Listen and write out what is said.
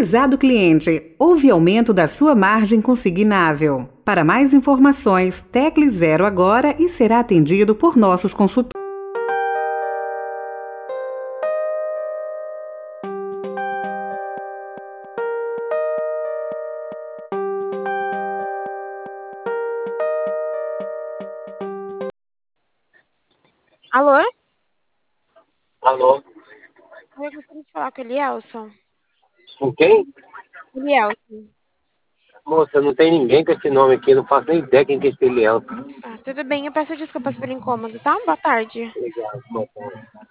Prezado cliente, houve aumento da sua margem consignável. Para mais informações, tecle 0 agora e será atendido por nossos consultores. Alô? Alô? Eu gostaria de falar com o Elielson. Com quem? Elielson. Moça, não tem ninguém com esse nome aqui, não faço nem ideia quem que é esse Eliel. Tudo bem, eu peço desculpas pelo incômodo, tá? Boa tarde. Obrigado, boa tarde.